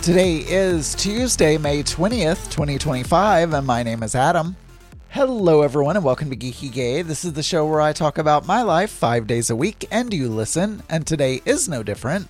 Today is Tuesday, May 20th, 2025, and my name is Adam. Hello, everyone, and welcome to Geeky Gay. This is the show where I talk about my life 5 days a week, and you listen, and today is no different.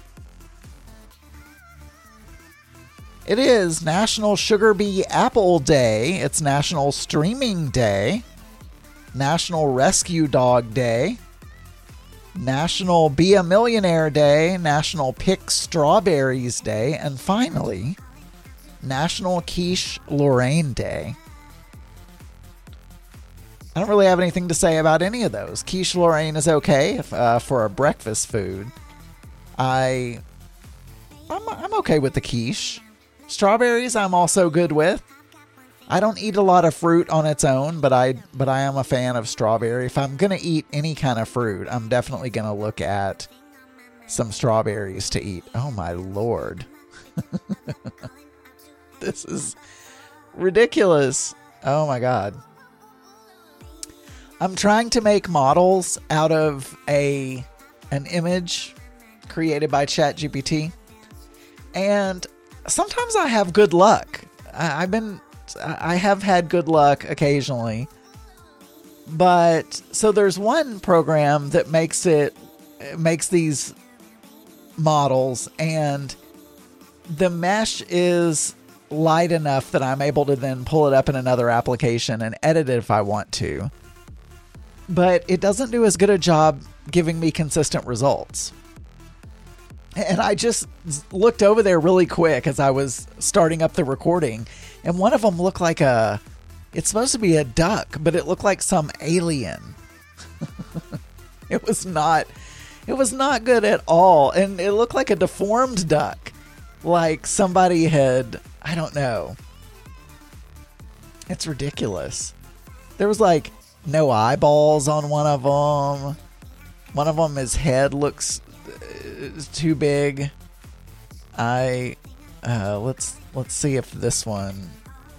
It is National Sugar Bee Apple Day. It's National Streaming Day. National Rescue Dog Day. National Be a Millionaire Day. National Pick Strawberries Day. And finally, National Quiche Lorraine Day. I don't really have anything to say about any of those. Quiche Lorraine is okay for a breakfast food. I'm okay with the quiche. Strawberries I'm also good with. I don't eat a lot of fruit on its own, but I am a fan of strawberry. If I'm going to eat any kind of fruit, I'm definitely going to look at some strawberries to eat. Oh my Lord. This is ridiculous. Oh my God. I'm trying to make models out of an image created by ChatGPT. And sometimes I have good luck. I have had good luck occasionally, but so there's one program that makes these models, and the mesh is light enough that I'm able to then pull it up in another application and edit it if I want to, but it doesn't do as good a job giving me consistent results. And I just looked over there really quick as I was starting up the recording, and one of them looked like it's supposed to be a duck, but it looked like some alien. It was not good at all. And it looked like a deformed duck. Like somebody had, I don't know. It's ridiculous. There was like no eyeballs on one of them. One of them, his head looks too big. Let's see if this one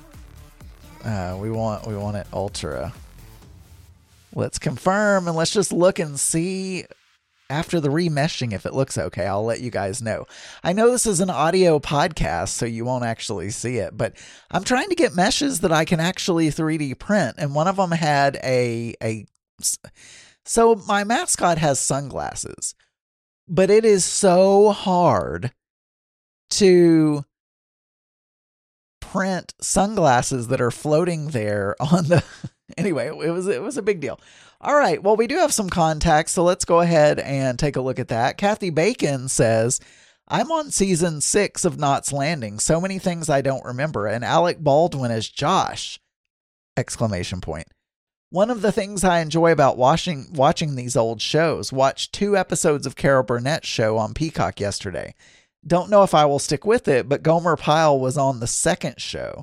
we want it ultra. Let's confirm, and let's just look and see after the remeshing if it looks okay. I'll let you guys know. I know this is an audio podcast, so you won't actually see it, but I'm trying to get meshes that I can actually 3D print, and one of them had so my mascot has sunglasses. But it is so hard to print sunglasses that are floating there on the... Anyway, it was a big deal. All right, well, we do have some contacts, so let's go ahead and take a look at that. Kathy Bacon says, I'm on season 6 of Knots Landing. So many things I don't remember. And Alec Baldwin as Josh! Exclamation point. One of the things I enjoy about watching these old shows, watched 2 episodes of Carol Burnett's show on Peacock yesterday. Don't know if I will stick with it, but Gomer Pyle was on the second show.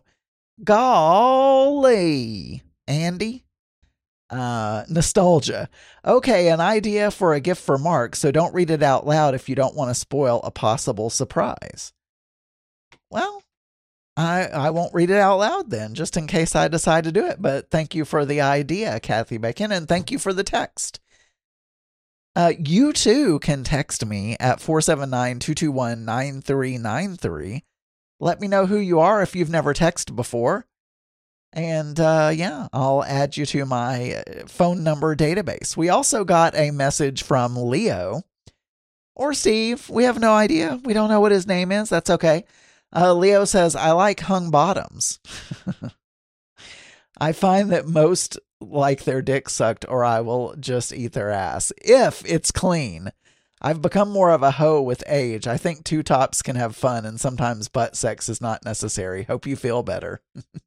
Golly, Andy. Nostalgia. Okay, an idea for a gift for Mark, so don't read it out loud if you don't want to spoil a possible surprise. Well, I won't read it out loud then, just in case I decide to do it. But thank you for the idea, Kathy Bacon, and thank you for the text. You too can text me at 479-221-9393. Let me know who you are if you've never texted before. And I'll add you to my phone number database. We also got a message from Leo or Steve. We have no idea. We don't know what his name is. That's okay. Leo says, I like hung bottoms. I find that most like their dick sucked, or I will just eat their ass if it's clean. I've become more of a hoe with age. I think 2 tops can have fun, and sometimes butt sex is not necessary. Hope you feel better.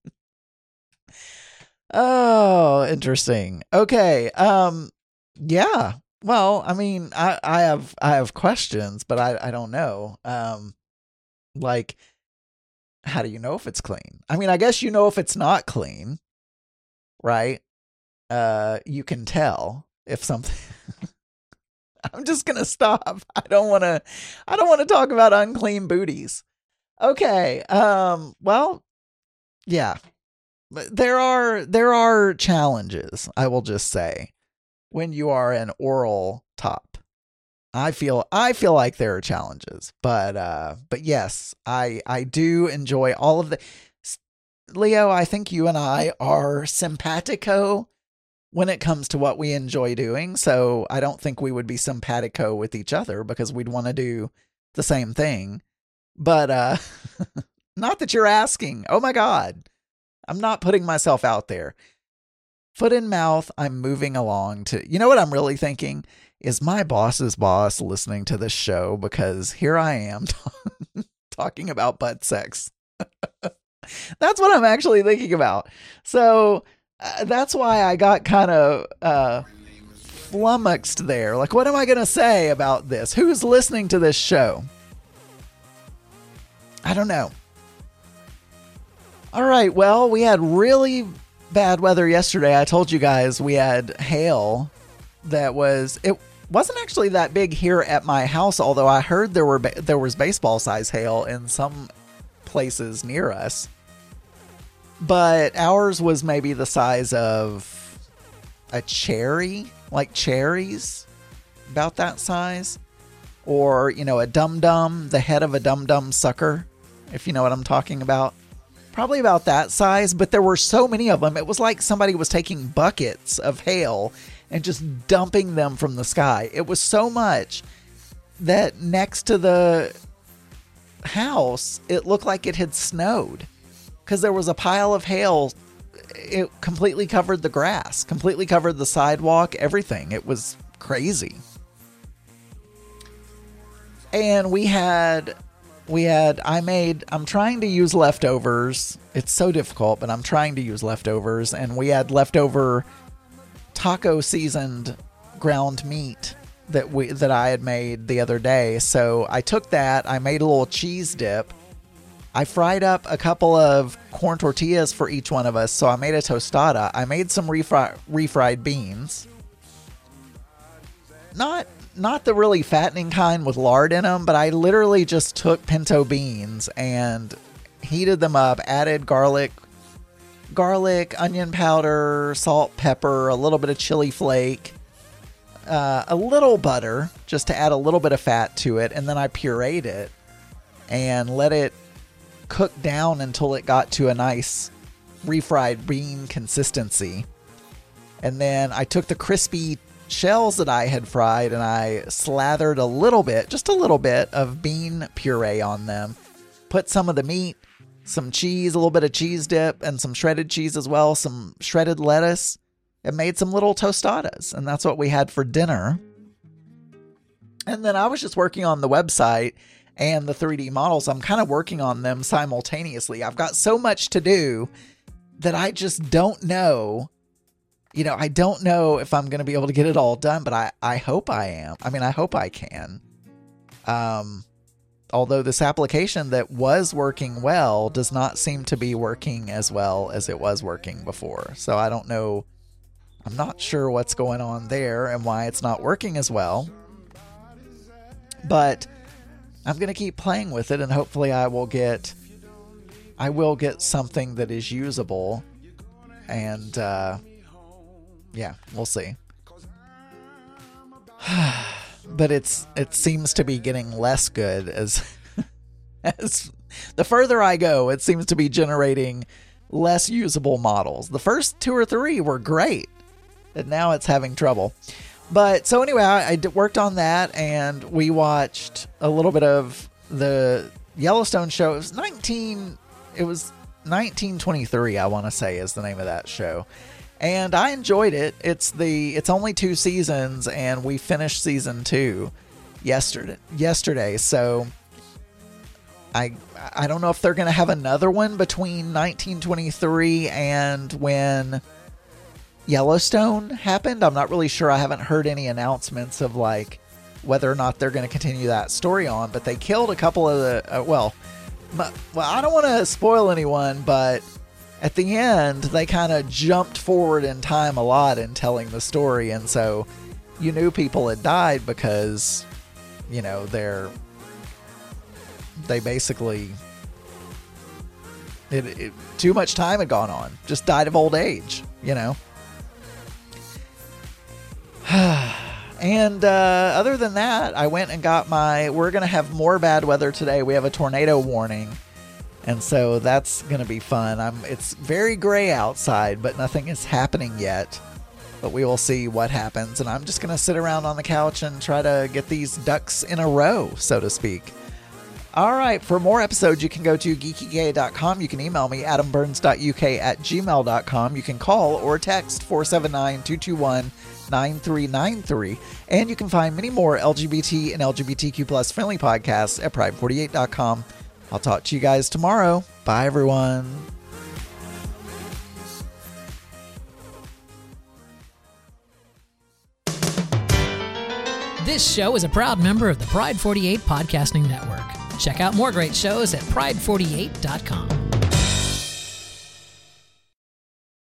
Oh, interesting. Okay. Yeah. Well, I mean, I have questions, but I don't know. Like, how do you know if it's clean? I mean, I guess you know if it's not clean, right? You can tell if something... I'm just going to stop. I don't want to talk about unclean booties. Okay. Well, yeah. But there are challenges, I will just say, when you are an oral top. I feel like there are challenges, but yes, I do enjoy all of the Leo. I think you and I are simpatico when it comes to what we enjoy doing. So I don't think we would be simpatico with each other because we'd want to do the same thing. But not that you're asking. Oh my God. I'm not putting myself out there. Foot in mouth, I'm moving along to, you know what I'm really thinking? Is my boss's boss listening to this show? Because here I am talking about butt sex. That's what I'm actually thinking about. So that's why I got kind of flummoxed there. Like, what am I going to say about this? Who's listening to this show? I don't know. All right. Well, we had really bad weather yesterday. I told you guys we had hail it wasn't actually that big here at my house, although I heard there was baseball size hail in some places near us. But ours was maybe the size of a cherry, like cherries, about that size. Or, a dum-dum, the head of a dum-dum sucker, if you know what I'm talking about. Probably about that size, but there were so many of them. It was like somebody was taking buckets of hail and just dumping them from the sky. It was so much that next to the house, it looked like it had snowed because there was a pile of hail. It completely covered the grass, completely covered the sidewalk, everything. It was crazy. And I'm trying to use leftovers. It's so difficult, but I'm trying to use leftovers. And we had leftover taco seasoned ground meat that I had made the other day. So I took that, I made a little cheese dip. I fried up a couple of corn tortillas for each one of us. So I made a tostada. I made some refried beans. Not the really fattening kind with lard in them, but I literally just took pinto beans and heated them up, added garlic, onion powder, salt, pepper, a little bit of chili flake, a little butter just to add a little bit of fat to it. And then I pureed it and let it cook down until it got to a nice refried bean consistency. And then I took the crispy shells that I had fried and I slathered just a little bit of bean puree on them. Put some of the meat, some cheese, a little bit of cheese dip, and some shredded cheese as well, some shredded lettuce, and made some little tostadas. And that's what we had for dinner. And then I was just working on the website and the 3D models. I'm kind of working on them simultaneously. I've got so much to do that I just don't know. I don't know if I'm going to be able to get it all done, but I hope I am. I mean, I hope I can. Although this application that was working well does not seem to be working as well as it was working before. So I don't know. I'm not sure what's going on there and why it's not working as well. But I'm going to keep playing with it and hopefully I will get something that is usable. And, yeah, we'll see. But it seems to be getting less good as the further I go, it seems to be generating less usable models. The first 2 or 3 were great, and now it's having trouble. But so anyway, I worked on that, and we watched a little bit of the Yellowstone show. It was 1923, I want to say, is the name of that show. And I enjoyed it. It's only 2 seasons, and we finished season 2 yesterday. So I don't know if they're going to have another one between 1923 and when Yellowstone happened. I'm not really sure. I haven't heard any announcements of like whether or not they're going to continue that story on. But they killed a couple of the well, I don't want to spoil anyone, but at the end, they kind of jumped forward in time a lot in telling the story. And so you knew people had died because, they basically, too much time had gone on. Just died of old age, And other than that, I went and got we're going to have more bad weather today. We have a tornado warning. And so that's going to be fun. It's very gray outside, but nothing is happening yet. But we will see what happens. And I'm just going to sit around on the couch and try to get these ducks in a row, so to speak. All right. For more episodes, you can go to geekygay.com. You can email me, adamburns.uk@gmail.com. You can call or text 479-221-9393. And you can find many more LGBT and LGBTQ plus friendly podcasts at pride48.com. I'll talk to you guys tomorrow. Bye, everyone. This show is a proud member of the Pride 48 Podcasting Network. Check out more great shows at pride48.com.